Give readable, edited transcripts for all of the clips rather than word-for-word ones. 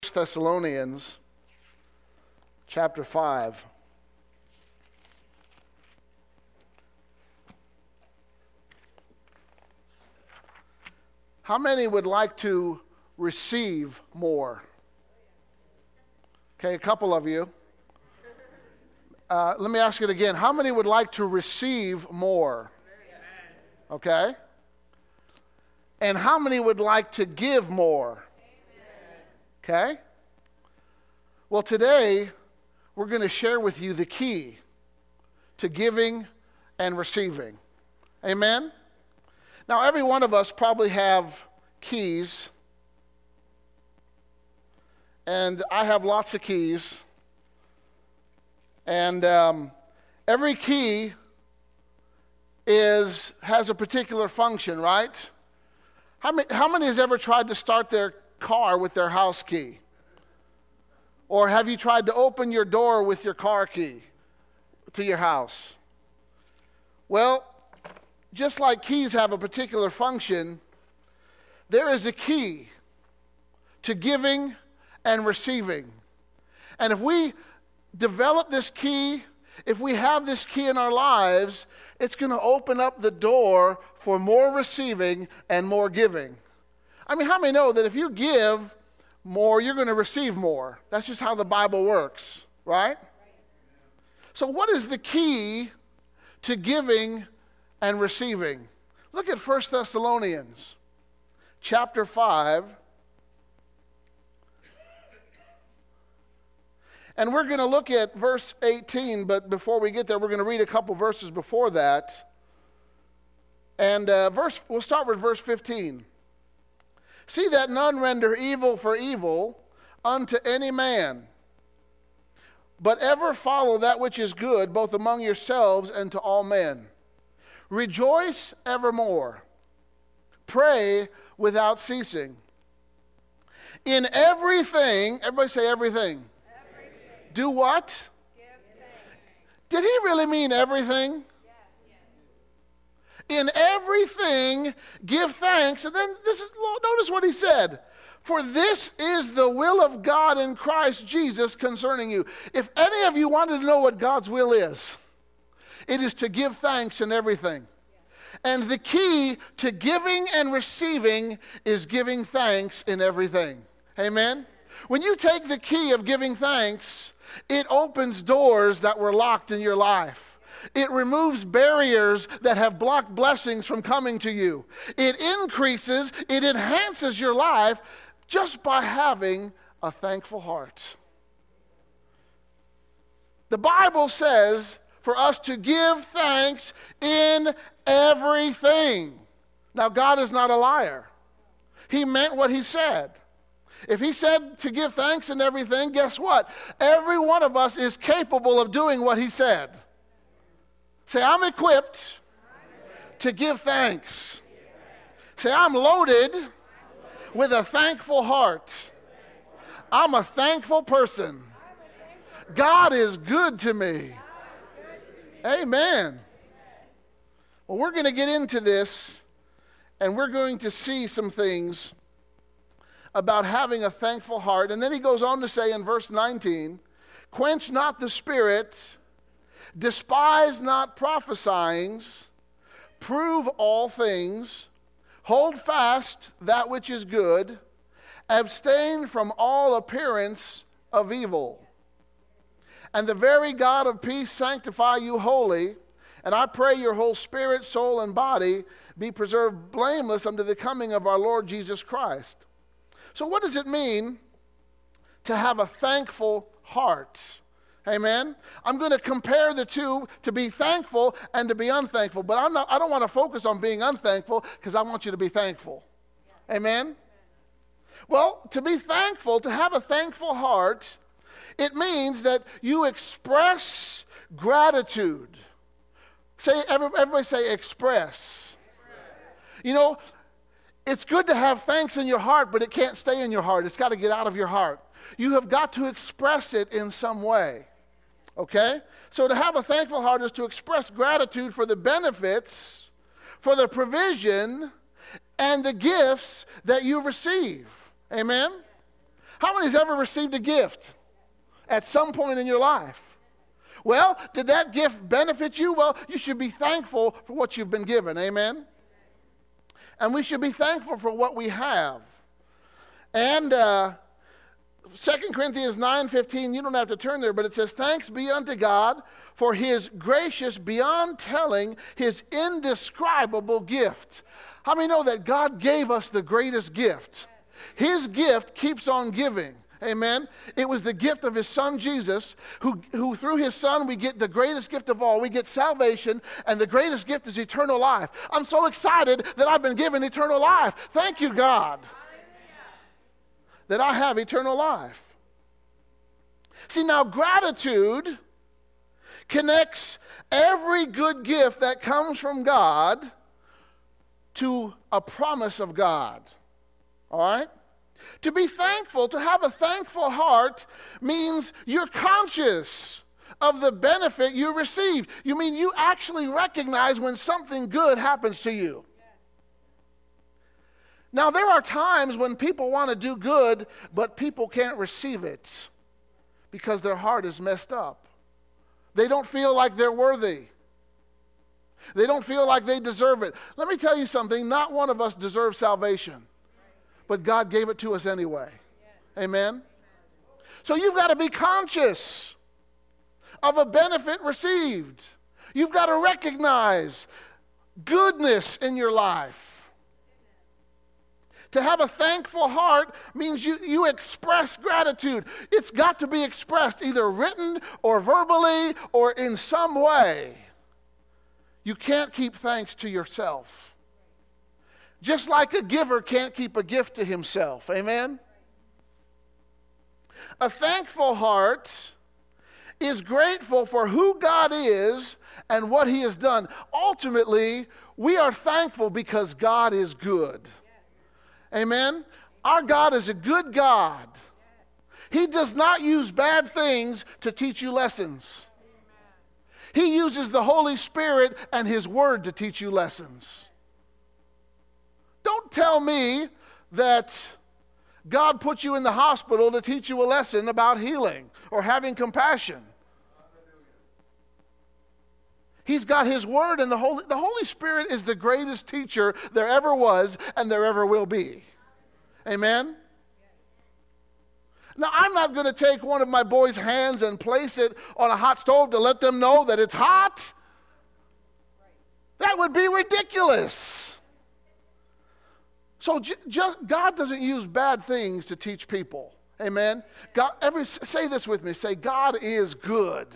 Thessalonians chapter 5. How many would like to receive more? Okay, a couple of you. Let me ask it again. How many would like to receive more? Okay. And how many would like to give more? Okay. Well, today we're going to share with you the key to giving and receiving. Amen? Now, every one of us probably have keys. And I have lots of keys. And every key has a particular function, right? How many has ever tried to start their car with their house key? Or have you tried to open your door with your car key to your house? Well, just like keys have a particular function, there is a key to giving and receiving. And if we develop this key, if we have this key in our lives, it's going to open up the door for more receiving and more giving. I mean, how many know that if you give more, you're going to receive more? That's just how the Bible works, right? So what is the key to giving and receiving? Look at 1 Thessalonians chapter 5. And we're going to look at verse 18, but before we get there, we're going to read a couple verses before that. And we'll start with verse 15. See that none render evil for evil unto any man, but ever follow that which is good, both among yourselves and to all men. Rejoice evermore. Pray without ceasing. In everything, everybody say everything. Do what? Did he really mean everything? In everything, give thanks. And then notice what he said. For this is the will of God in Christ Jesus concerning you. If any of you wanted to know what God's will is, it is to give thanks in everything. And the key to giving and receiving is giving thanks in everything. Amen? When you take the key of giving thanks, it opens doors that were locked in your life. It removes barriers that have blocked blessings from coming to you. It increases, it enhances your life just by having a thankful heart. The Bible says for us to give thanks in everything. Now, God is not a liar. He meant what he said. If he said to give thanks in everything, guess what? Every one of us is capable of doing what he said. Say, I'm equipped to give thanks. Say, I'm loaded with a thankful heart. I'm a thankful person. God is good to me. Amen. Well, we're going to get into this, and we're going to see some things about having a thankful heart. And then he goes on to say in verse 19, quench not the spirit, despise not prophesying, prove all things, hold fast that which is good, abstain from all appearance of evil. And the very God of peace sanctify you wholly, and I pray your whole spirit, soul, and body be preserved blameless unto the coming of our Lord Jesus Christ. So what does it mean to have a thankful heart? Amen? I'm going to compare the two, to be thankful and to be unthankful. But I don't want to focus on being unthankful because I want you to be thankful. Amen? Well, to be thankful, to have a thankful heart, it means that you express gratitude. Everybody say express. You know, it's good to have thanks in your heart, but it can't stay in your heart. It's got to get out of your heart. You have got to express it in some way. Okay? So to have a thankful heart is to express gratitude for the benefits, for the provision, and the gifts that you receive. Amen? How many's ever received a gift at some point in your life? Well, did that gift benefit you? Well, you should be thankful for what you've been given. Amen? And we should be thankful for what we have. And 2 Corinthians 9:15, you don't have to turn there, but it says, thanks be unto God for his gracious, beyond telling, his indescribable gift. How many know that God gave us the greatest gift? His gift keeps on giving. Amen. It was the gift of his son Jesus, who through his son we get the greatest gift of all. We get salvation, and the greatest gift is eternal life. I'm so excited that I've been given eternal life. Thank you, God, that I have eternal life. See, now gratitude connects every good gift that comes from God to a promise of God. All right? To be thankful, to have a thankful heart, means you're conscious of the benefit you receive. You mean you actually recognize when something good happens to you. Now, there are times when people want to do good, but people can't receive it because their heart is messed up. They don't feel like they're worthy. They don't feel like they deserve it. Let me tell you something. Not one of us deserves salvation, but God gave it to us anyway. Amen? So you've got to be conscious of a benefit received. You've got to recognize goodness in your life. To have a thankful heart means you express gratitude. It's got to be expressed either written or verbally or in some way. You can't keep thanks to yourself. Just like a giver can't keep a gift to himself. Amen? A thankful heart is grateful for who God is and what he has done. Ultimately, we are thankful because God is good. Amen? Our God is a good God. He does not use bad things to teach you lessons. He uses the Holy Spirit and his word to teach you lessons. Don't tell me that God put you in the hospital to teach you a lesson about healing or having compassion. He's got his word, and the Holy Spirit is the greatest teacher there ever was and there ever will be. Amen? Now, I'm not going to take one of my boys' hands and place it on a hot stove to let them know that it's hot. That would be ridiculous. So God doesn't use bad things to teach people. Amen? God, say this with me. Say, God is good.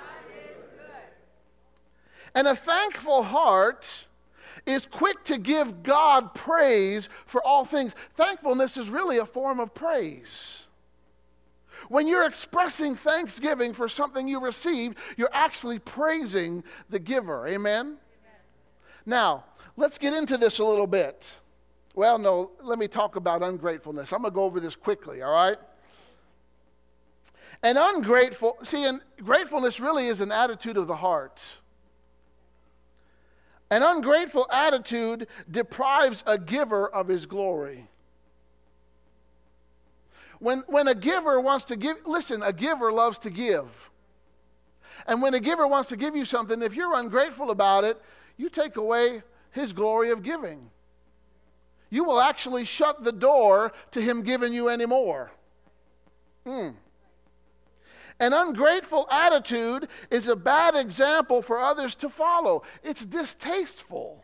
And a thankful heart is quick to give God praise for all things. Thankfulness is really a form of praise. When you're expressing thanksgiving for something you received, you're actually praising the giver. Amen? Now, let's get into this a little bit. Well, no, let me talk about ungratefulness. I'm going to go over this quickly, all right? And gratefulness really is an attitude of the heart. An ungrateful attitude deprives a giver of his glory. When a giver wants to give, listen, a giver loves to give. And when a giver wants to give you something, if you're ungrateful about it, you take away his glory of giving. You will actually shut the door to him giving you any more. An ungrateful attitude is a bad example for others to follow. It's distasteful.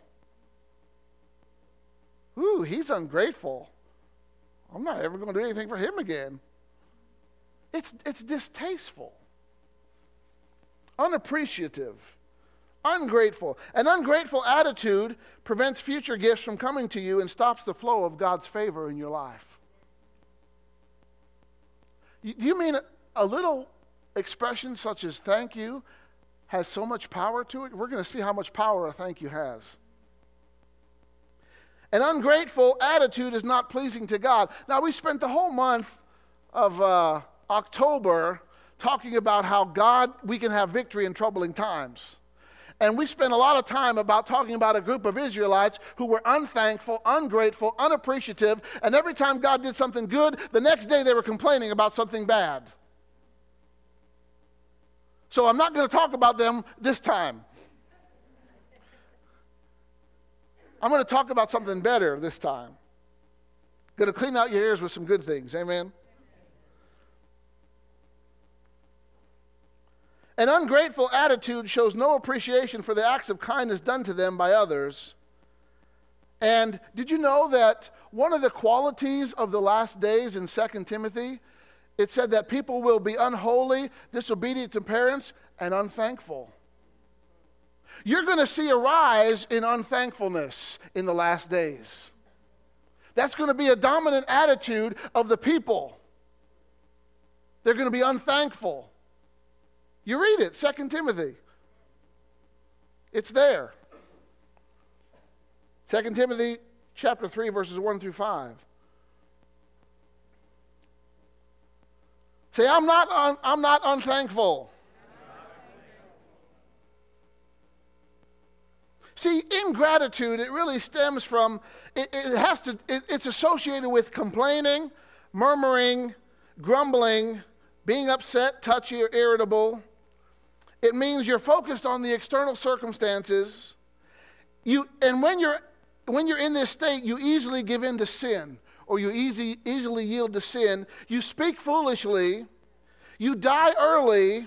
Ooh, he's ungrateful. I'm not ever going to do anything for him again. It's distasteful. Unappreciative. Ungrateful. An ungrateful attitude prevents future gifts from coming to you and stops the flow of God's favor in your life. Do you mean a little expression such as thank you has so much power to it? We're going to see how much power a thank you has. An ungrateful attitude is not pleasing to God. Now, we spent the whole month of October talking about how we can have victory in troubling times. And we spent a lot of time about talking about a group of Israelites who were unthankful, ungrateful, unappreciative, and every time God did something good, the next day they were complaining about something bad. So I'm not going to talk about them this time. I'm going to talk about something better this time. Going to clean out your ears with some good things. Amen? An ungrateful attitude shows no appreciation for the acts of kindness done to them by others. And did you know that one of the qualities of the last days in 2 Timothy, it said that people will be unholy, disobedient to parents, and unthankful. You're going to see a rise in unthankfulness in the last days. That's going to be a dominant attitude of the people. They're going to be unthankful. You read it, 2 Timothy. It's there. 2 Timothy chapter 3, verses 1 through 5. Say, I'm not unthankful. See, ingratitude, it really stems from, it's associated with complaining, murmuring, grumbling, being upset, touchy, or irritable. It means you're focused on the external circumstances. And when you're in this state, you easily give in to sin, or you easily yield to sin. You speak foolishly. You die early.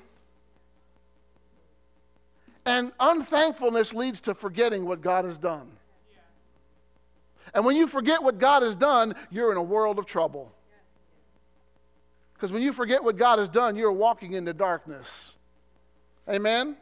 And unthankfulness leads to forgetting what God has done. And when you forget what God has done, you're in a world of trouble. Because when you forget what God has done, you're walking into darkness. Amen?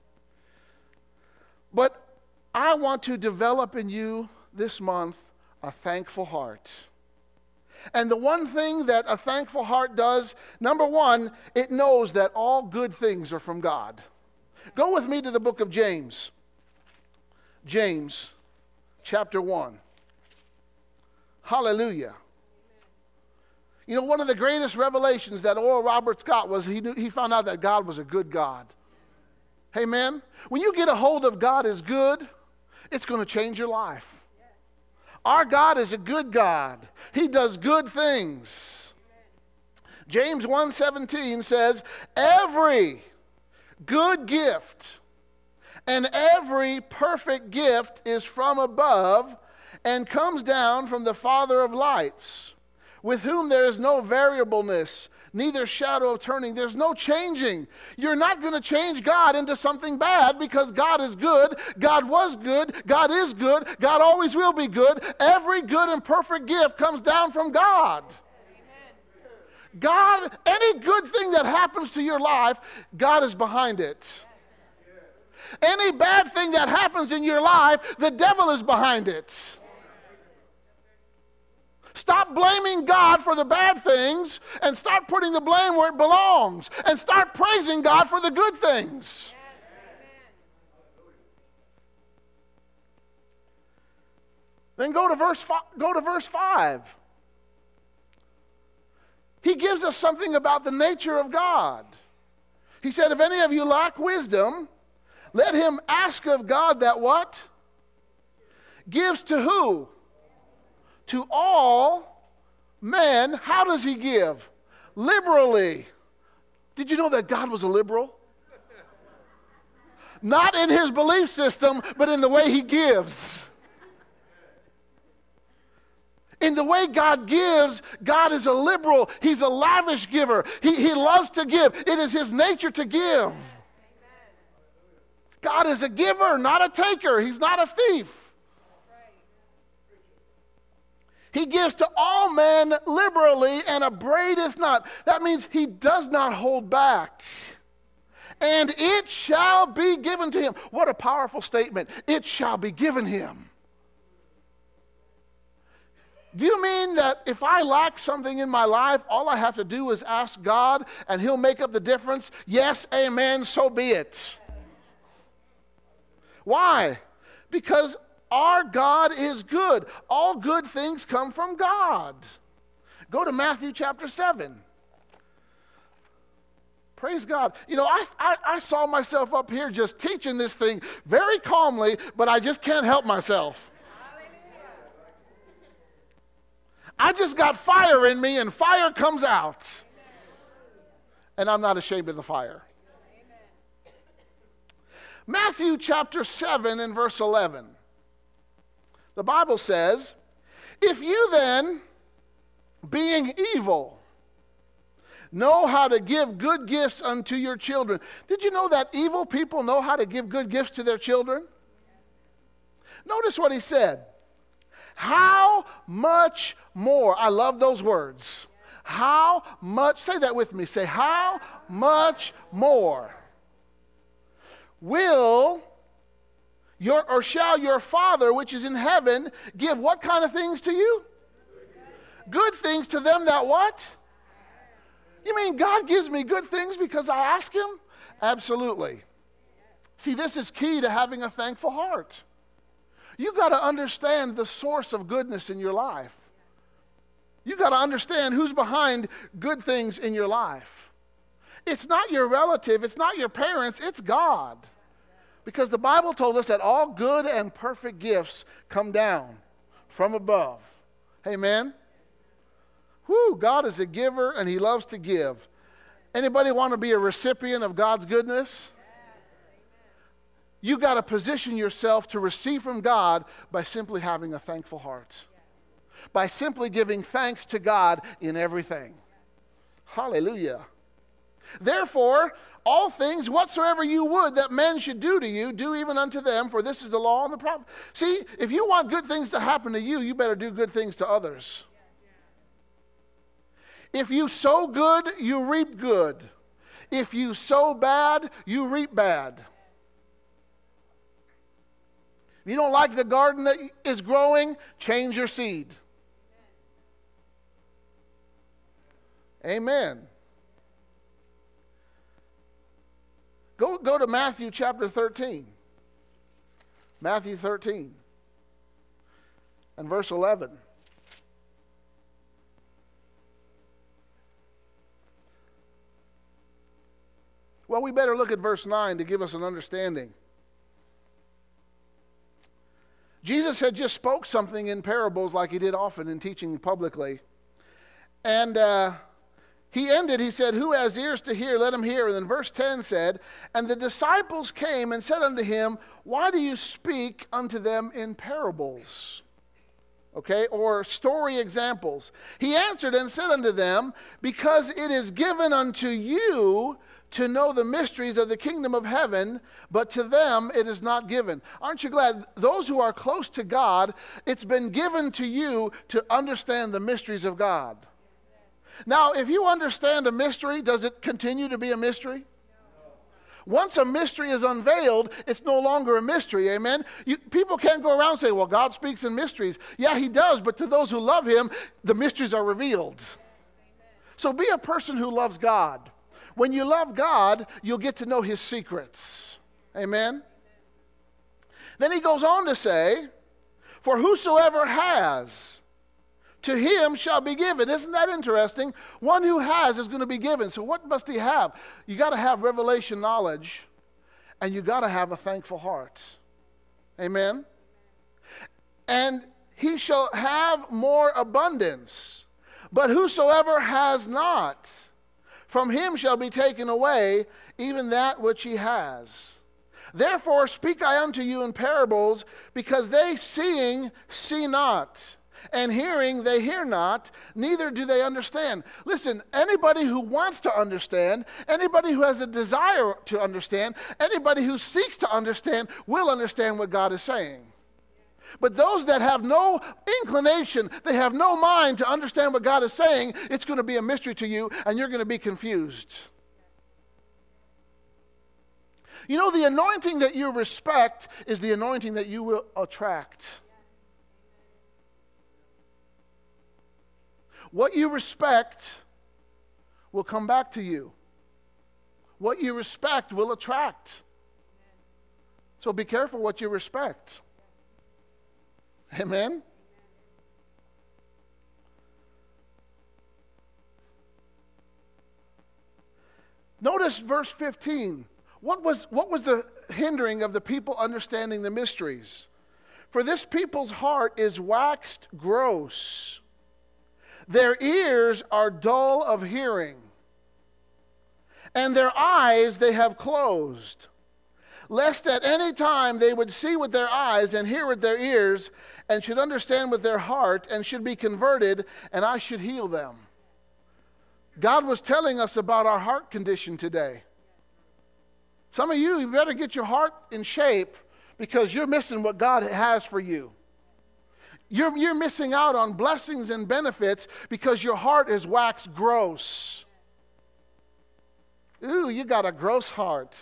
But I want to develop in you this month a thankful heart. And the one thing that a thankful heart does, number one, it knows that all good things are from God. Go with me to the book of James. James, chapter 1. Hallelujah. You know, one of the greatest revelations that Oral Roberts got was he found out that God was a good God. Amen? When you get a hold of God is good, it's going to change your life. Our God is a good God. He does good things. James 1:17 says, every good gift and every perfect gift is from above and comes down from the Father of lights, with whom there is no variableness, neither shadow of turning. There's no changing. You're not going to change God into something bad because God is good. God was good. God is good. God always will be good. Every good and perfect gift comes down from God. God, any good thing that happens to your life, God is behind it. Any bad thing that happens in your life, the devil is behind it. Stop blaming God for the bad things and start putting the blame where it belongs. And start praising God for the good things. Then go to verse 5. He gives us something about the nature of God. He said, if any of you lack wisdom, let him ask of God that what? Gives to who? To all men. How does he give? Liberally. Did you know that God was a liberal? Not in his belief system, but in the way he gives. In the way God gives, God is a liberal. He's a lavish giver. He loves to give. It is his nature to give. God is a giver, not a taker. He's not a thief. He gives to all men liberally and upbraideth not. That means he does not hold back. And it shall be given to him. What a powerful statement. It shall be given him. Do you mean that if I lack something in my life, all I have to do is ask God and he'll make up the difference? Yes, amen, so be it. Why? Because our God is good. All good things come from God. Go to Matthew chapter 7. Praise God. You know, I saw myself up here just teaching this thing very calmly, but I just can't help myself. I just got fire in me, and fire comes out. And I'm not ashamed of the fire. Matthew chapter 7 and verse 11. The Bible says, if you then, being evil, know how to give good gifts unto your children. Did you know that evil people know how to give good gifts to their children? Notice what he said. How much more? I love those words. How much? Say that with me. Say, how much more shall your Father which is in heaven give what kind of things to you? Good things to them that what? You mean God gives me good things because I ask him? Absolutely. See, this is key to having a thankful heart. You've got to understand the source of goodness in your life. You've got to understand who's behind good things in your life. It's not your relative, it's not your parents, it's God. Because the Bible told us that all good and perfect gifts come down from above. Amen? Whew, God is a giver and he loves to give. Anybody want to be a recipient of God's goodness? You got to position yourself to receive from God by simply having a thankful heart. By simply giving thanks to God in everything. Hallelujah. Therefore, all things whatsoever you would that men should do to you, do even unto them, for this is the law and the prophet. See, if you want good things to happen to you, you better do good things to others. If you sow good, you reap good. If you sow bad, you reap bad. If you don't like the garden that is growing, change your seed. Amen. Go to Matthew chapter 13. Matthew 13 and verse 11. Well, we better look at verse 9 to give us an understanding. Jesus had just spoke something in parables like he did often in teaching publicly. And he ended, he said, who has ears to hear, let him hear. And then verse 10 said, and the disciples came and said unto him, why do you speak unto them in parables? Okay, or story examples. He answered and said unto them, because it is given unto you to know the mysteries of the kingdom of heaven, but to them it is not given. Aren't you glad? Those who are close to God, it's been given to you to understand the mysteries of God. Now, if you understand a mystery, does it continue to be a mystery? Once a mystery is unveiled, it's no longer a mystery, amen? People can't go around and say, well, God speaks in mysteries. Yeah, he does, but to those who love him, the mysteries are revealed. So be a person who loves God. When you love God, you'll get to know his secrets. Amen? Then he goes on to say, for whosoever has, to him shall be given. Isn't that interesting? One who has is going to be given. So what must he have? You got to have revelation knowledge, and you got to have a thankful heart. Amen? And he shall have more abundance. But whosoever has not, from him shall be taken away even that which he has. Therefore speak I unto you in parables, because they seeing see not, and hearing they hear not, neither do they understand. Listen, anybody who wants to understand, anybody who has a desire to understand, anybody who seeks to understand will understand what God is saying. But those that have no inclination, they have no mind to understand what God is saying, it's going to be a mystery to you, and you're going to be confused. You know, the anointing that you respect is the anointing that you will attract. What you respect will come back to you. What you respect will attract. So be careful what you respect. Amen? Notice verse 15. What was the hindering of the people understanding the mysteries? For this people's heart is waxed gross. Their ears are dull of hearing, and their eyes they have closed, lest at any time they would see with their eyes and hear with their ears, and should understand with their heart, and should be converted, and I should heal them. God was telling us about our heart condition today. Some of you better get your heart in shape, because you're missing what God has for you. You're missing out on blessings and benefits because your heart is waxed gross. Ooh, you got a gross heart.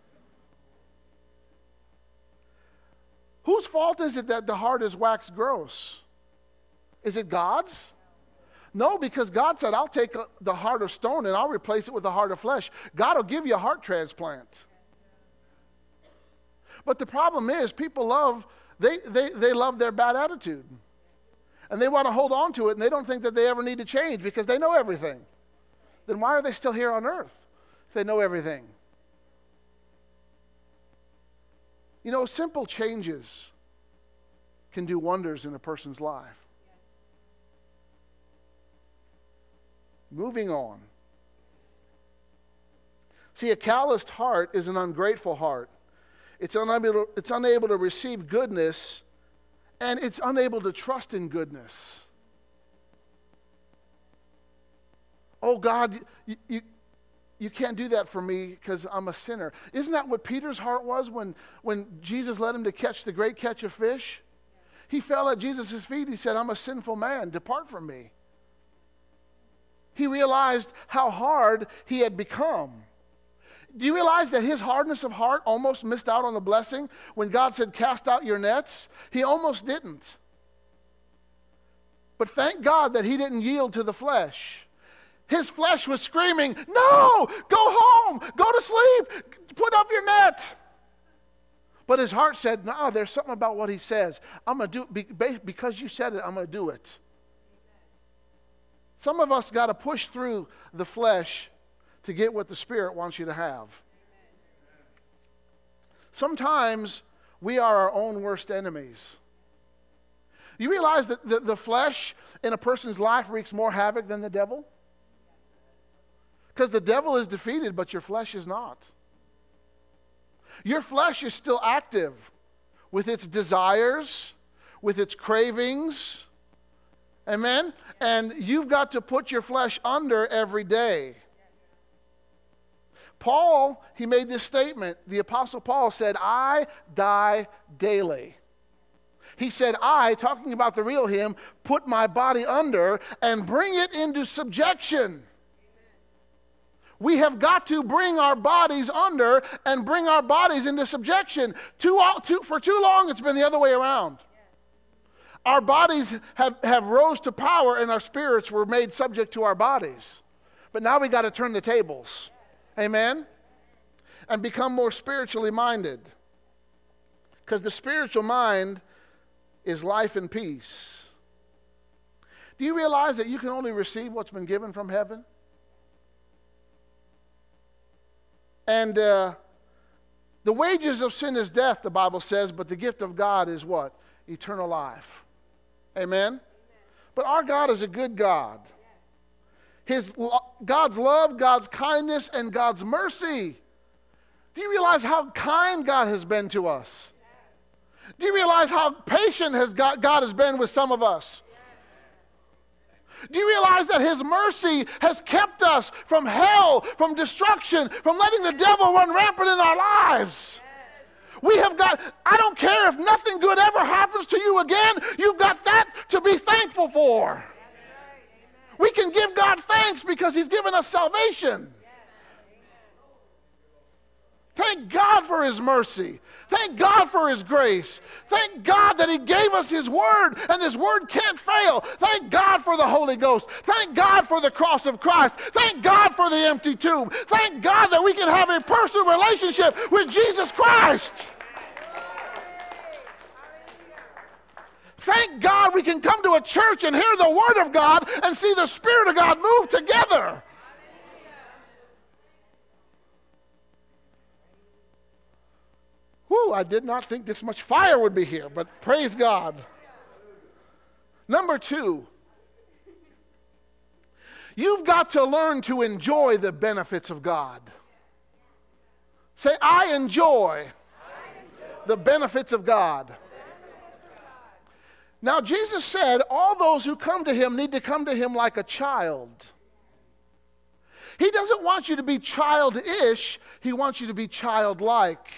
Whose fault is it that the heart is waxed gross? Is it God's? No, because God said, I'll take the heart of stone and I'll replace it with a heart of flesh. God will give you a heart transplant. But the problem is, people love their bad attitude. And they want to hold on to it, and they don't think that they ever need to change because they know everything. Then why are they still here on earth if they know everything? You know, simple changes can do wonders in a person's life. Moving on. See, a calloused heart is an ungrateful heart. It's unable to receive goodness, and it's unable to trust in goodness. Oh, God, you can't do that for me because I'm a sinner. Isn't that what Peter's heart was when Jesus led him to catch the great catch of fish? He fell at Jesus' feet. He said, I'm a sinful man. Depart from me. He realized how hard he had become. Do you realize that his hardness of heart almost missed out on the blessing? When God said, cast out your nets, he almost didn't. But thank God that he didn't yield to the flesh. His flesh was screaming, no, go home, go to sleep, put up your net. But his heart said, no, there's something about what he says. I'm going to do it because you said it, I'm going to do it. Some of us got to push through the flesh to get what the Spirit wants you to have. Sometimes we are our own worst enemies. You realize that the flesh in a person's life wreaks more havoc than the devil? Because the devil is defeated, but your flesh is not. Your flesh is still active with its desires, with its cravings. Amen? And you've got to put your flesh under every day. Paul, he made this statement. The Apostle Paul said, I die daily. He said, I, talking about the real him, put my body under and bring it into subjection. We have got to bring our bodies under and bring our bodies into subjection. For too long, it's been the other way around. Our bodies have rose to power and our spirits were made subject to our bodies. But now we got to turn the tables. Amen? And become more spiritually minded. Because the spiritual mind is life and peace. Do you realize that you can only receive what's been given from heaven? And the wages of sin is death, the Bible says, but the gift of God is what? Eternal life. Amen? But our God is a good God. God's love, God's kindness, and God's mercy. Do you realize how kind God has been to us? Do you realize how patient God has been with some of us? Do you realize that His mercy has kept us from hell, from destruction, from letting the devil run rampant in our lives? We have got, I don't care if nothing good ever happens to you again, you've got that to be thankful for. We can give God thanks because He's given us salvation. Thank God for His mercy. Thank God for His grace. Thank God that He gave us His Word, and His Word can't fail. Thank God for the Holy Ghost. Thank God for the cross of Christ. Thank God for the empty tomb. Thank God that we can have a personal relationship with Jesus Christ. Thank God we can come to a church and hear the Word of God and see the Spirit of God move together. Whew, I did not think this much fire would be here, but praise God. Number 2, you've got to learn to enjoy the benefits of God. Say, I enjoy the benefits of God. Now, Jesus said all those who come to him need to come to him like a child. He doesn't want you to be childish. He wants you to be childlike.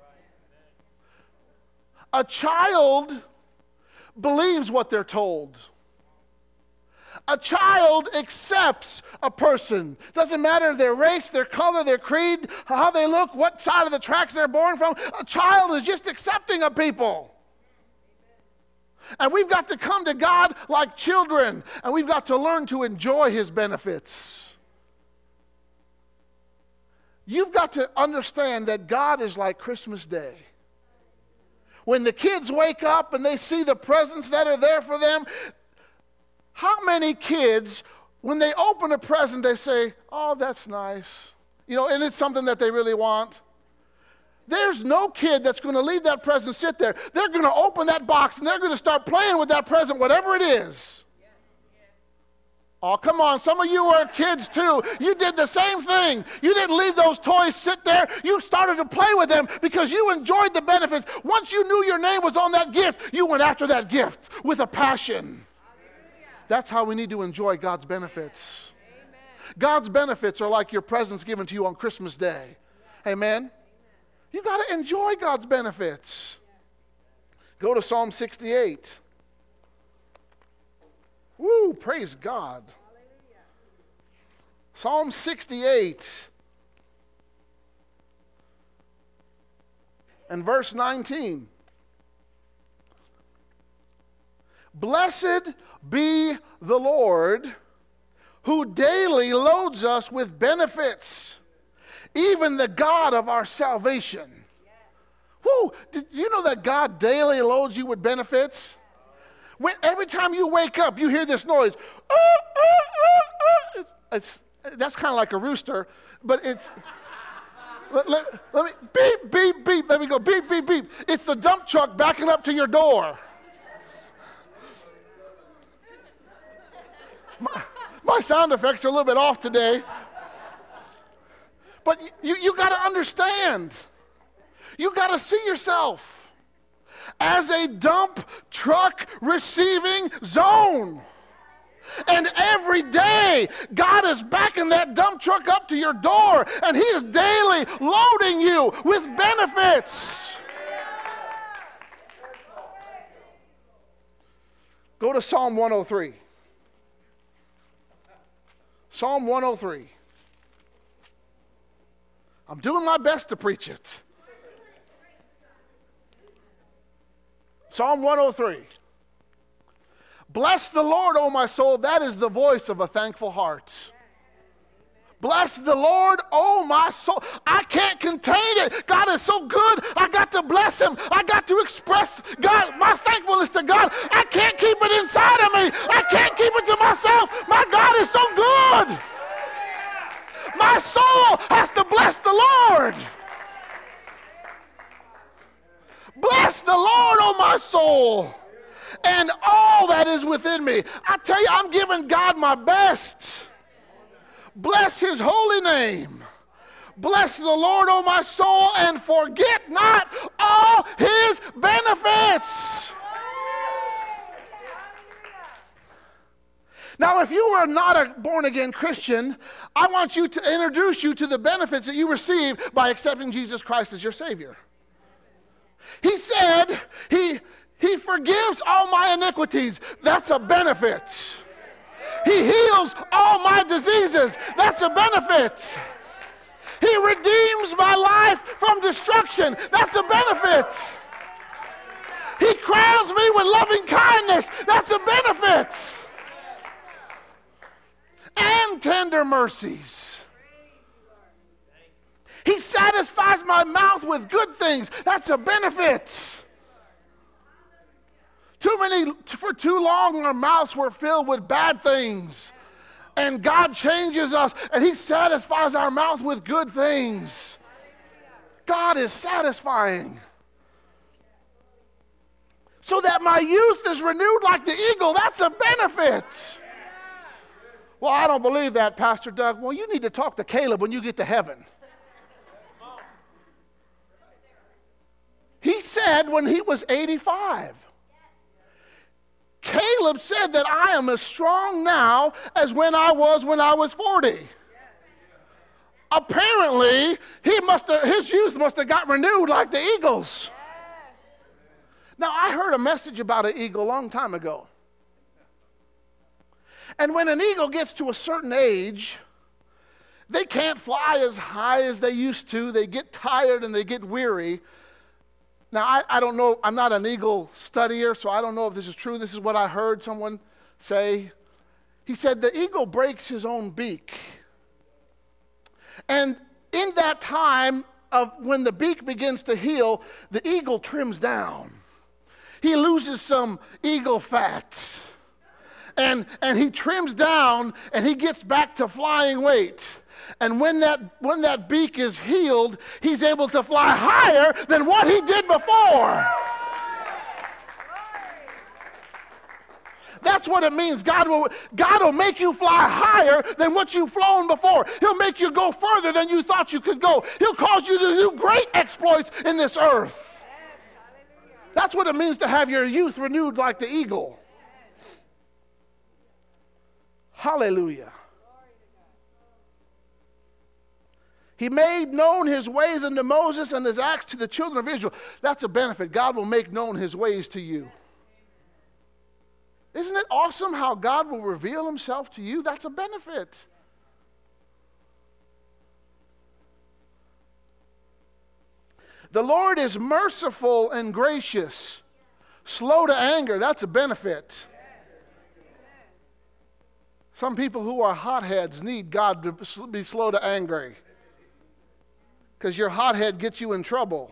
A child believes what they're told. A child accepts a person. Doesn't matter their race, their color, their creed, how they look, what side of the tracks they're born from. A child is just accepting of people. And we've got to come to God like children, and we've got to learn to enjoy his benefits. You've got to understand that God is like Christmas Day. When the kids wake up and they see the presents that are there for them, how many kids, when they open a present, they say, oh, that's nice. You know, and it's something that they really want. There's no kid that's going to leave that present sit there. They're going to open that box and they're going to start playing with that present, whatever it is. Oh, come on. Some of you are kids too. You did the same thing. You didn't leave those toys sit there. You started to play with them because you enjoyed the benefits. Once you knew your name was on that gift, you went after that gift with a passion. That's how we need to enjoy God's benefits. God's benefits are like your presents given to you on Christmas Day. Amen? You got to enjoy God's benefits. Go to Psalm 68. Woo, praise God. Psalm 68 and verse 19. Blessed be the Lord, who daily loads us with benefits, even the God of our salvation. Woo, did you know that God daily loads you with benefits? Every time you wake up, you hear this noise. That's kind of like a rooster, but it's... Let me, beep, beep, beep. Let me go, beep, beep, beep. It's the dump truck backing up to your door. My sound effects are a little bit off today. But you got to understand. You got to see yourself as a dump truck receiving zone. And every day, God is backing that dump truck up to your door, and he is daily loading you with benefits. Go to Psalm 103. Psalm 103. I'm doing my best to preach it. Psalm 103. Bless the Lord, O my soul. That is the voice of a thankful heart. Bless the Lord, oh my soul. I can't contain it. God is so good. I got to bless him. I got to express God, my thankfulness to God. I can't keep it inside of me. I can't keep it to myself. My God is so good. My soul has to bless the Lord. Bless the Lord, oh my soul, and all that is within me. I tell you, I'm giving God my best. Bless his holy name. Bless the Lord, O my soul, and forget not all his benefits. Now, if you are not a born-again Christian, I want you to introduce you to the benefits that you receive by accepting Jesus Christ as your Savior. He said he forgives all my iniquities. That's a benefit. He heals all my diseases. That's a benefit. He redeems my life from destruction. That's a benefit. He crowns me with loving kindness. That's a benefit. And tender mercies. He satisfies my mouth with good things. That's a benefit. For too long, our mouths were filled with bad things. And God changes us, and he satisfies our mouth with good things. God is satisfying. so that my youth is renewed like the eagle. That's a benefit. Well, I don't believe that, Pastor Doug. Well, you need to talk to Caleb when you get to heaven. He said when he was 85. Caleb said that I am as strong now as when I was 40. Apparently, his youth must have got renewed like the eagles. Now, I heard a message about an eagle a long time ago. And when an eagle gets to a certain age, they can't fly as high as they used to. They get tired and they get weary. Now, I don't know. I'm not an eagle studier, so I don't know if this is true. This is what I heard someone say. He said the eagle breaks his own beak. And in that time of when the beak begins to heal, the eagle trims down. He loses some eagle fat. And he trims down and he gets back to flying weight. And when that beak is healed, he's able to fly higher than what he did before. That's what it means. God will make you fly higher than what you've flown before. He'll make you go further than you thought you could go. He'll cause you to do great exploits in this earth. That's what it means to have your youth renewed like the eagle. Hallelujah. He made known his ways unto Moses and his acts to the children of Israel. That's a benefit. God will make known his ways to you. Isn't it awesome how God will reveal himself to you? That's a benefit. The Lord is merciful and gracious, slow to anger. That's a benefit. Some people who are hotheads need God to be slow to anger, because your hothead gets you in trouble.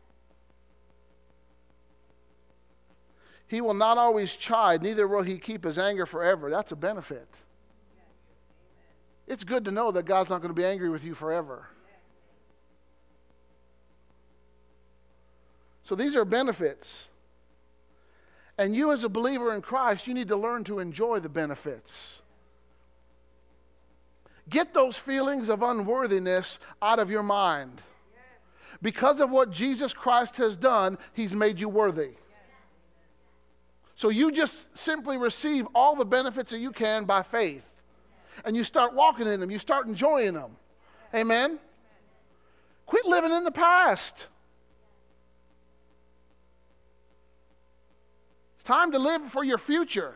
He will not always chide, neither will he keep his anger forever. That's a benefit. It's good to know that God's not going to be angry with you forever. So these are benefits. And you as a believer in Christ, you need to learn to enjoy the benefits. Get those feelings of unworthiness out of your mind. Because of what Jesus Christ has done, he's made you worthy. So you just simply receive all the benefits that you can by faith. And you start walking in them. You start enjoying them. Amen? Quit living in the past. It's time to live for your future.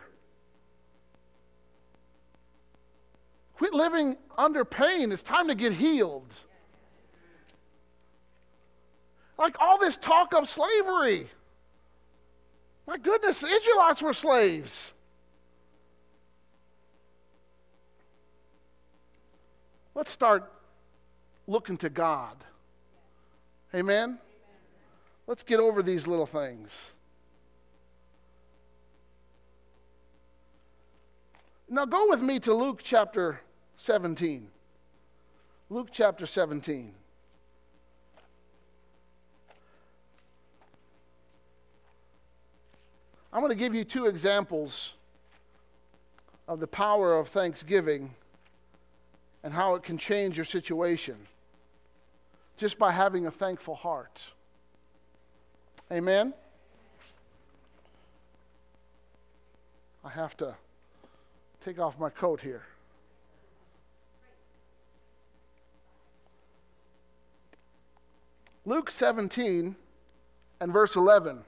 Quit living under pain. It's time to get healed. Like all this talk of slavery. My goodness, the Israelites were slaves. Let's start looking to God. Amen? Let's get over these little things. Now go with me to Luke chapter 17. Luke chapter 17. I'm going to give you two examples of the power of thanksgiving and how it can change your situation just by having a thankful heart. Amen? I have to take off my coat here. Luke 17 and verse 11.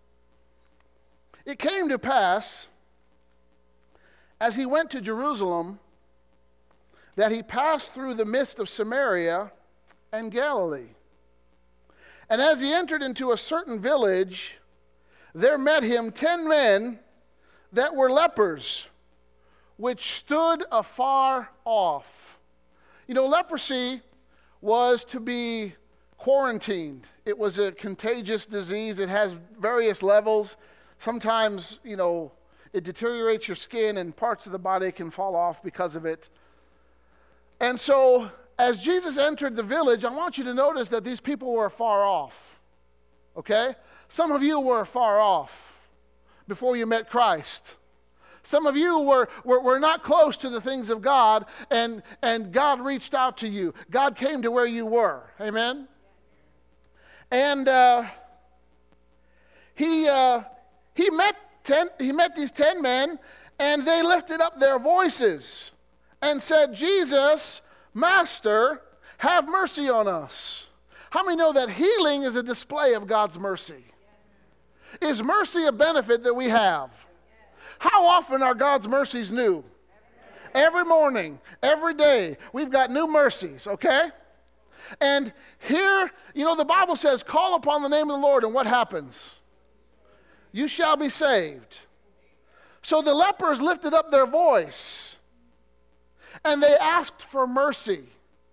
It came to pass, as he went to Jerusalem, that he passed through the midst of Samaria and Galilee. And as he entered into a certain village, there met him 10 men that were lepers, which stood afar off. You know, leprosy was to be quarantined. It was a contagious disease. It has various levels. Sometimes, you know, it deteriorates your skin and parts of the body can fall off because of it. And so, as Jesus entered the village, I want you to notice that these people were far off. Okay? Some of you were far off. before you met Christ. Some of you were not close to the things of God, and God reached out to you. God came to where you were. Amen? And he met these 10 men, and they lifted up their voices and said, Jesus, Master, have mercy on us. How many know that healing is a display of God's mercy? Is mercy a benefit that we have? How often are God's mercies new? Every morning, every day, we've got new mercies, okay? And here, the Bible says, call upon the name of the Lord, and what happens? You shall be saved. So the lepers lifted up their voice, and they asked for mercy.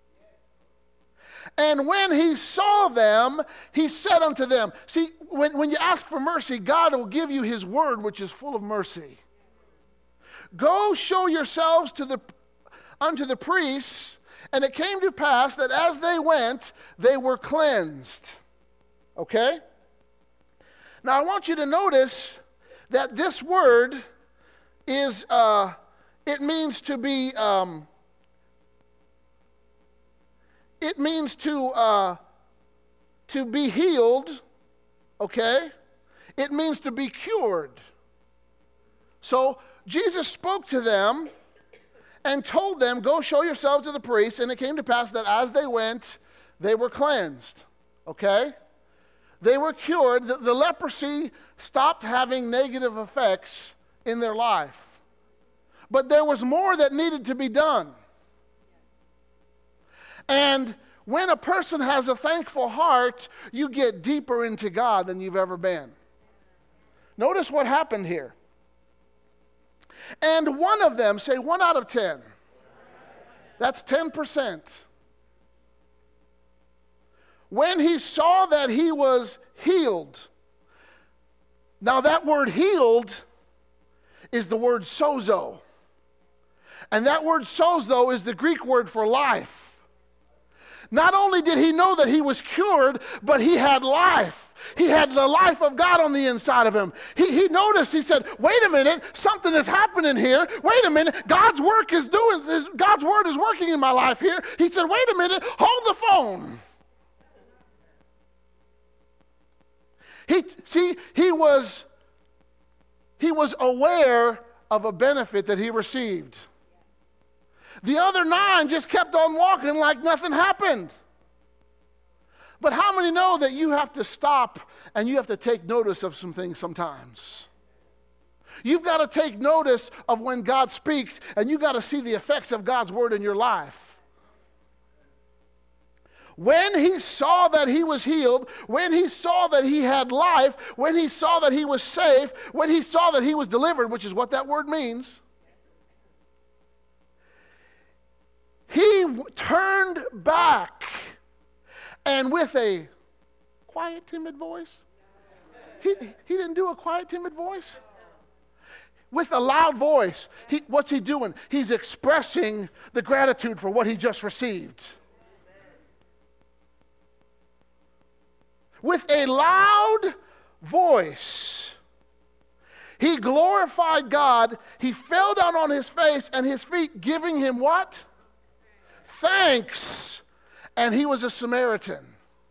And when he saw them, he said unto them, see, when you ask for mercy, God will give you his word, which is full of mercy. Go show yourselves unto the priests. And it came to pass that as they went, they were cleansed. Okay? Now I want you to notice that this word is, it means to be, to be healed, okay? It means to be cured. So Jesus spoke to them and told them, go show yourselves to the priests, and it came to pass that as they went, they were cleansed, okay? They were cured. The leprosy stopped having negative effects in their life. But there was more that needed to be done. And when a person has a thankful heart, you get deeper into God than you've ever been. Notice what happened here. And one of them, say 1 out of 10. That's 10%. When he saw that he was healed. Now that word healed is the word sozo. And that word sozo is the Greek word for life. Not only did he know that he was cured, but he had life. He had the life of God on the inside of him. He noticed, he said, wait a minute, something is happening here. Wait a minute, God's word is working in my life here. He said, wait a minute, hold the phone. He was aware of a benefit that he received. The other 9 just kept on walking like nothing happened. But how many know that you have to stop and you have to take notice of some things sometimes? You've got to take notice of when God speaks, and you've got to see the effects of God's word in your life. When he saw that he was healed, when he saw that he had life, when he saw that he was safe, when he saw that he was delivered, which is what that word means, he turned back, and with a quiet, timid voice. He didn't do a quiet, timid voice. With a loud voice, what's he doing? He's expressing the gratitude for what he just received. With a loud voice, he glorified God. He fell down on his face and his feet, giving him what? Thanks. And he was a Samaritan.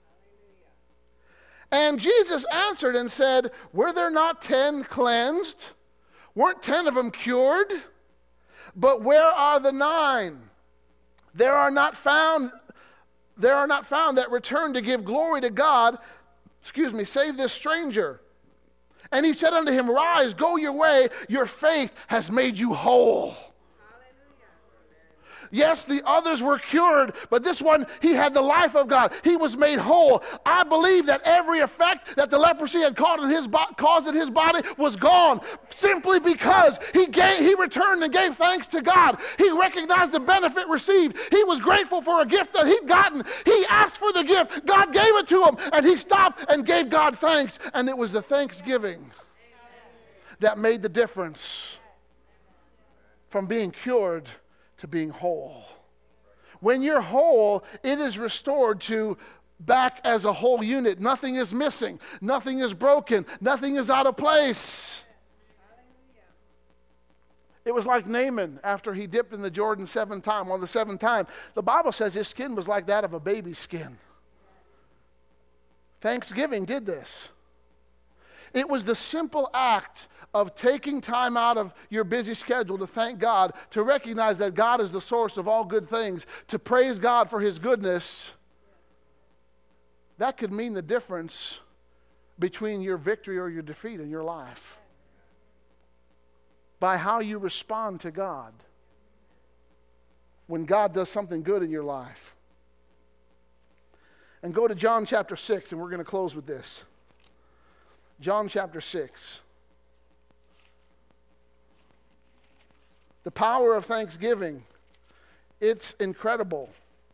And Jesus answered and said, were there not 10 cleansed? Weren't 10 of them cured? But where are the 9? There are not found that return to give glory to God, save this stranger. And he said unto him, rise, go your way, your faith has made you whole. Yes, the others were cured, but this one, he had the life of God. He was made whole. I believe that every effect that the leprosy had caused in his body was gone, simply because he returned and gave thanks to God. He recognized the benefit received. He was grateful for a gift that he'd gotten. He asked for the gift. God gave it to him, and he stopped and gave God thanks. And it was the thanksgiving that made the difference from being cured to being whole. When you're whole, it is restored to back as a whole unit. Nothing is missing. Nothing is broken. Nothing is out of place. It was like Naaman after he dipped in the Jordan 7 times. On the 7th time, the Bible says his skin was like that of a baby's skin. Thanksgiving did this. It was the simple act of taking time out of your busy schedule to thank God, to recognize that God is the source of all good things, to praise God for his goodness. That could mean the difference between your victory or your defeat in your life. By how you respond to God when God does something good in your life. And go to John chapter 6, and we're going to close with this. John chapter 6. The power of thanksgiving. It's incredible.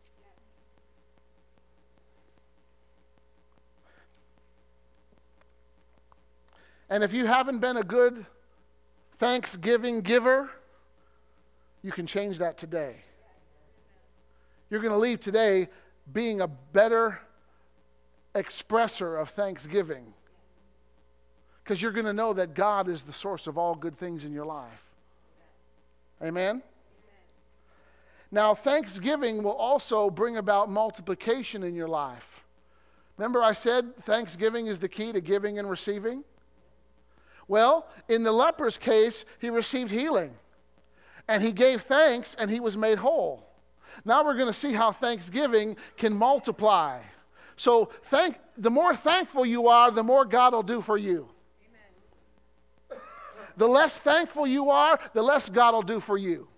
And if you haven't been a good Thanksgiving giver, you can change that today. You're going to leave today being a better expresser of thanksgiving, because you're going to know that God is the source of all good things in your life. Amen? Now, thanksgiving will also bring about multiplication in your life. Remember I said thanksgiving is the key to giving and receiving? Well, in the leper's case, he received healing. And he gave thanks and he was made whole. Now we're going to see how thanksgiving can multiply. So the more thankful you are, the more God will do for you. Amen. The less thankful you are, the less God will do for you.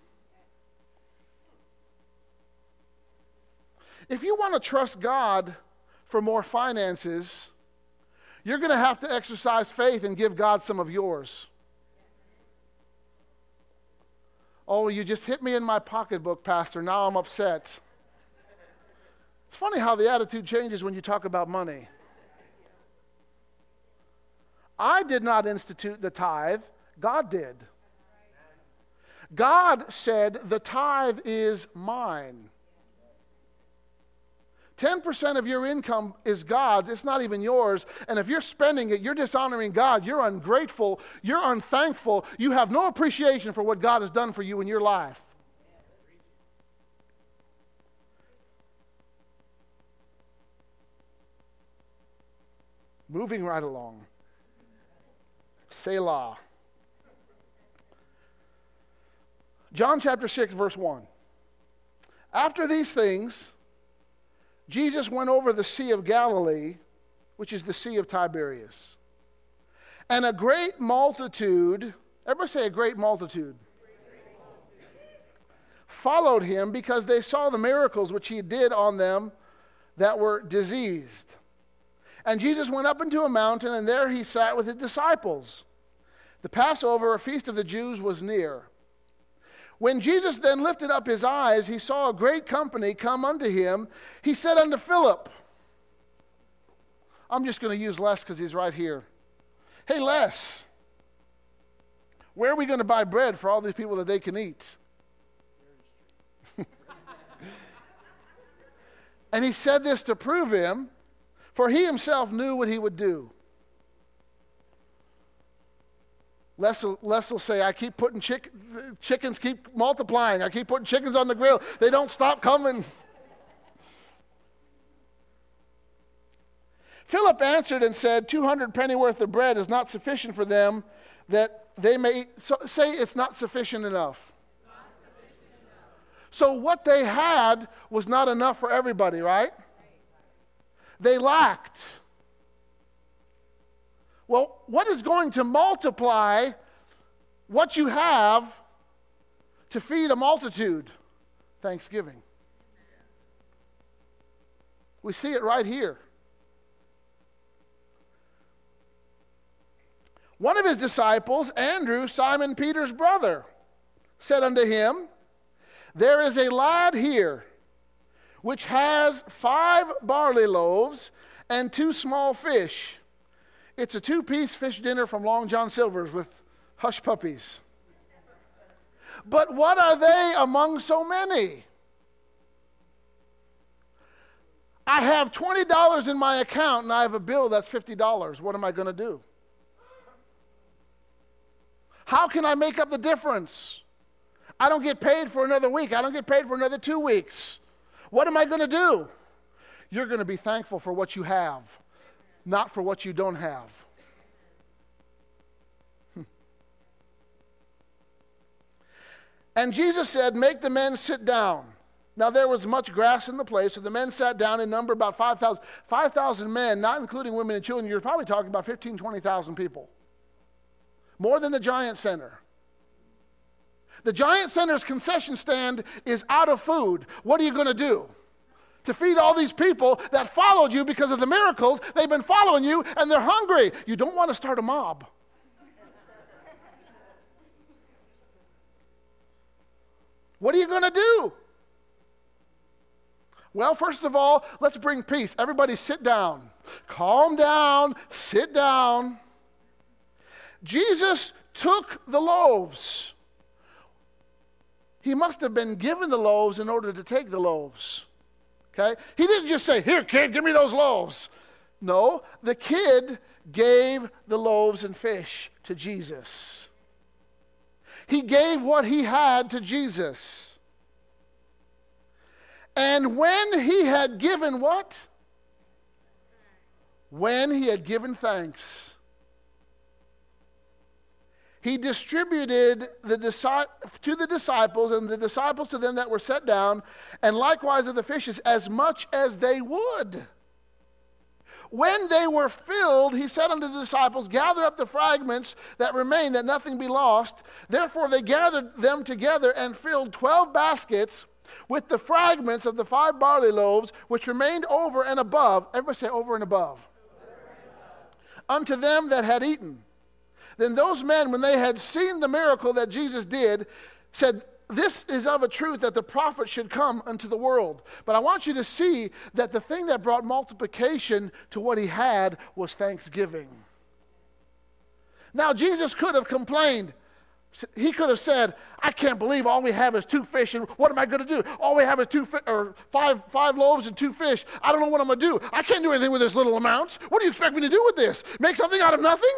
If you want to trust God for more finances, you're going to have to exercise faith and give God some of yours. Oh, you just hit me in my pocketbook, Pastor. Now I'm upset. It's funny how the attitude changes when you talk about money. I did not institute the tithe. God did. God said the tithe is mine. 10% of your income is God's. It's not even yours. And if you're spending it, you're dishonoring God. You're ungrateful. You're unthankful. You have no appreciation for what God has done for you in your life. Moving right along. Selah. John chapter 6, verse 1. After these things, Jesus went over the Sea of Galilee, which is the Sea of Tiberias. And a great multitude, everybody say a great multitude, followed him because they saw the miracles which he did on them that were diseased. And Jesus went up into a mountain, and there he sat with his disciples. The Passover, a feast of the Jews, was near. When Jesus then lifted up his eyes, he saw a great company come unto him. He said unto Philip, I'm just going to use Les because he's right here. Hey, Les, where are we going to buy bread for all these people that they can eat? And he said this to prove him, for he himself knew what he would do. Les will say, I keep putting chickens keep multiplying. I keep putting chickens on the grill. They don't stop coming. Philip answered and said, 200 pennyworth of bread is not sufficient for them, that they may say it's not sufficient enough. So what they had was not enough for everybody, right? They lacked. Well, what is going to multiply what you have to feed a multitude? Thanksgiving. We see it right here. One of his disciples, Andrew, Simon Peter's brother, said unto him, there is a lad here which has 5 barley loaves and 2 small fish. It's a 2-piece fish dinner from Long John Silver's with hush puppies. But what are they among so many? I have $20 in my account and I have a bill that's $50. What am I going to do? How can I make up the difference? I don't get paid for another week. I don't get paid for another 2 weeks. What am I going to do? You're going to be thankful for what you have, not for what you don't have. And Jesus said, make the men sit down. Now there was much grass in the place, so the men sat down in number about 5,000. 5,000 men, not including women and children. You're probably talking about 15,000, 20,000 people. More than the Giant Center. The Giant Center's concession stand is out of food. What are you going to do? To feed all these people that followed you because of the miracles, they've been following you and they're hungry. You don't want to start a mob. What are you going to do? Well, first of all, let's bring peace. Everybody sit down. Calm down. Sit down. Jesus took the loaves. He must have been given the loaves in order to take the loaves. Okay? He didn't just say, here, kid, give me those loaves. No, the kid gave the loaves and fish to Jesus. He gave what he had to Jesus. And when he had given what? When he had given thanks, he distributed to the disciples, and the disciples to them that were set down, and likewise of the fishes, as much as they would. When they were filled, he said unto the disciples, gather up the fragments that remain, that nothing be lost. Therefore they gathered them together and filled 12 baskets with the fragments of the 5 barley loaves, which remained over and above. Everybody say over and above. Unto them that had eaten. Then those men, when they had seen the miracle that Jesus did, said, this is of a truth that the prophet should come unto the world. But I want you to see that the thing that brought multiplication to what he had was thanksgiving. Now, Jesus could have complained. He could have said, I can't believe all we have is 2 fish, and what am I going to do? All we have is five loaves and 2 fish. I don't know what I'm going to do. I can't do anything with this little amount. What do you expect me to do with this? Make something out of nothing?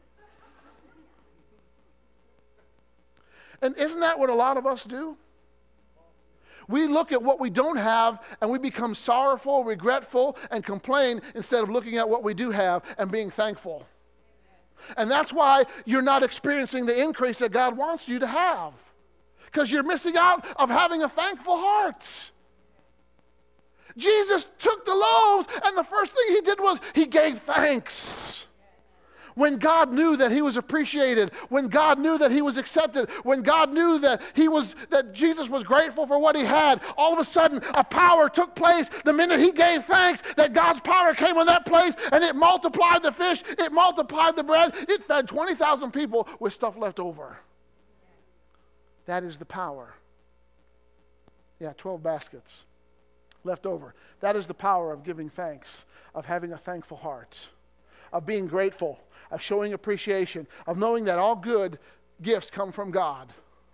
And isn't that what a lot of us do? We look at what we don't have and we become sorrowful, regretful, and complain instead of looking at what we do have and being thankful. And that's why you're not experiencing the increase that God wants you to have. Because you're missing out of having a thankful heart. Jesus took the loaves and the first thing he did was he gave thanks. When God knew that he was appreciated, when God knew that he was accepted, when God knew that Jesus was grateful for what he had, all of a sudden a power took place the minute he gave thanks, that God's power came on that place and it multiplied the fish, it multiplied the bread, it fed 20,000 people with stuff left over. That is the power. Yeah, 12 baskets left over. That is the power of giving thanks, of having a thankful heart, of being grateful, of showing appreciation, of knowing that all good gifts come from God.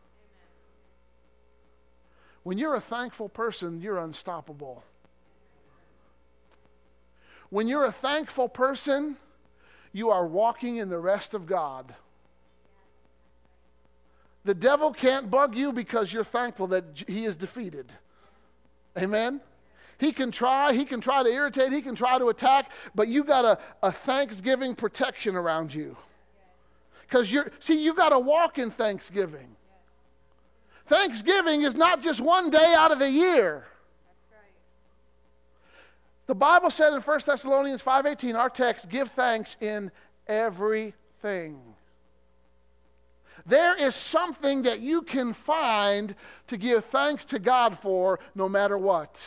When you're a thankful person, you're unstoppable. When you're a thankful person, you are walking in the rest of God. The devil can't bug you because you're thankful that he is defeated. Amen? He can try to irritate, he can try to attack, but you got a thanksgiving protection around you. Because you got to walk in thanksgiving. Thanksgiving is not just one day out of the year. The Bible said in 1 Thessalonians 5:18, our text, give thanks in everything. There is something that you can find to give thanks to God for no matter what.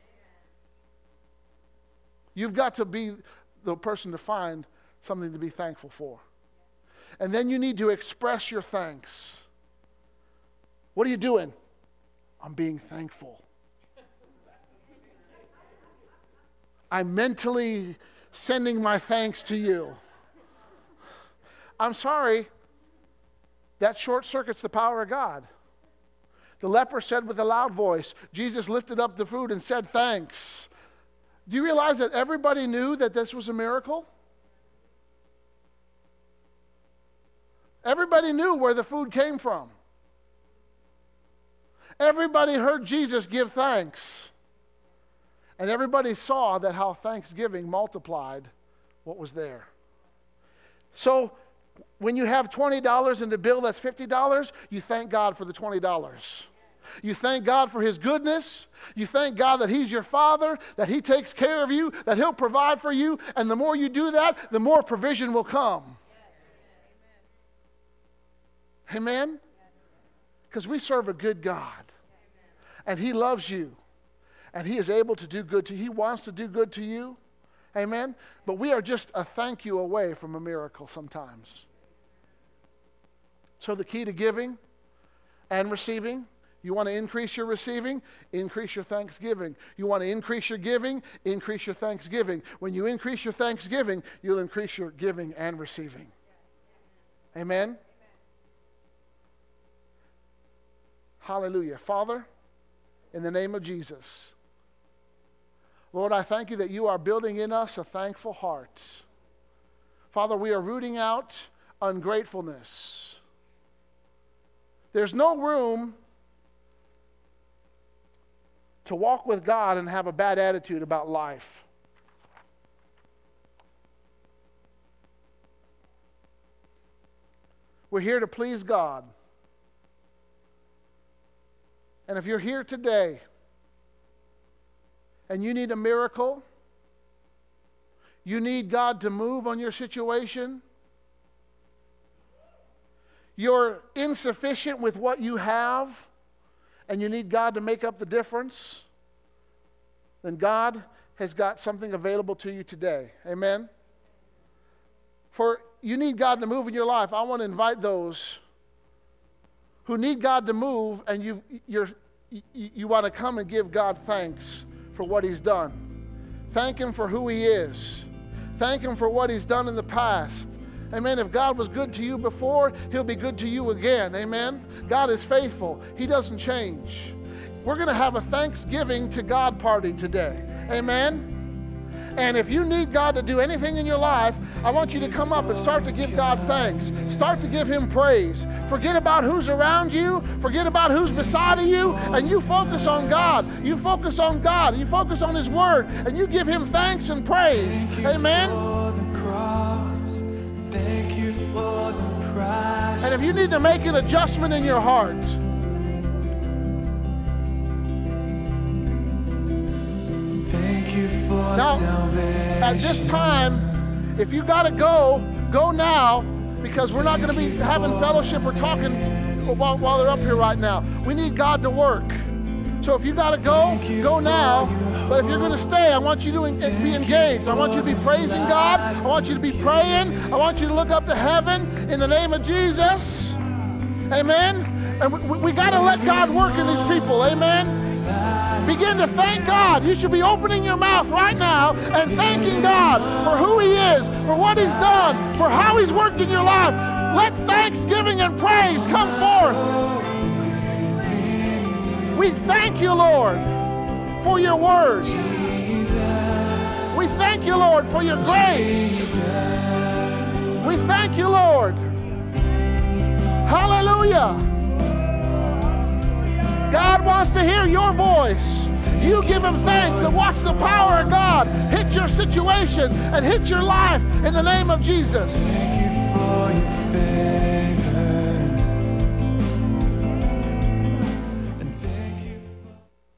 You've got to be the person to find something to be thankful for. And then you need to express your thanks. What are you doing? I'm being thankful. I'm mentally sending my thanks to you. I'm sorry, that short circuits the power of God. The leper said with a loud voice, Jesus lifted up the food and said thanks. Do you realize that everybody knew that this was a miracle? Everybody knew where the food came from. Everybody heard Jesus give thanks. And everybody saw that how thanksgiving multiplied what was there. So when you have $20 in the bill that's $50, you thank God for the $20. You thank God for His goodness. You thank God that He's your Father, that He takes care of you, that He'll provide for you. And the more you do that, the more provision will come. Amen? Because we serve a good God. And He loves you. And He is able to do good to you. He wants to do good to you. Amen? But we are just a thank you away from a miracle sometimes. So the key to giving and receiving, you want to increase your receiving, increase your thanksgiving. You want to increase your giving, increase your thanksgiving. When you increase your thanksgiving, you'll increase your giving and receiving. Amen? Hallelujah. Father, in the name of Jesus, Lord, I thank you that you are building in us a thankful heart. Father, we are rooting out ungratefulness. There's no room to walk with God and have a bad attitude about life. We're here to please God. And if you're here today and you need a miracle, you need God to move on your situation, you're insufficient with what you have, and you need God to make up the difference, then God has got something available to you today. Amen? For you need God to move in your life. I want to invite those who need God to move, and you want to come and give God thanks for what He's done. Thank Him for who He is. Thank Him for what He's done in the past. Amen. If God was good to you before, He'll be good to you again. Amen. God is faithful. He doesn't change. We're going to have a Thanksgiving to God party today. Amen. And if you need God to do anything in your life, I want you to come up and start to give God thanks. Start to give Him praise. Forget about who's around you. Forget about who's beside of you. And you focus on God. You focus on God. You focus on His Word. And you give Him thanks and praise. Amen. And if you need to make an adjustment in your heart, now, at this time, if you got to go now, because we're not going to be having fellowship or talking while they're up here right now. We need God to work. So if you got to go now. But if you're going to stay, I want you to be engaged. I want you to be praising God. I want you to be praying. I want you to look up to heaven in the name of Jesus. Amen. And we got to let God work in these people. Amen. Begin to thank God. You should be opening your mouth right now and thanking God for who He is, for what He's done, for how He's worked in your life. Let thanksgiving and praise come forth. We thank you, Lord, for your word. We thank you, Lord, for your grace. We thank you, Lord. Hallelujah. God wants to hear your voice. You give Him thanks and watch the power of God hit your situation and hit your life in the name of Jesus. Thank you for your faith.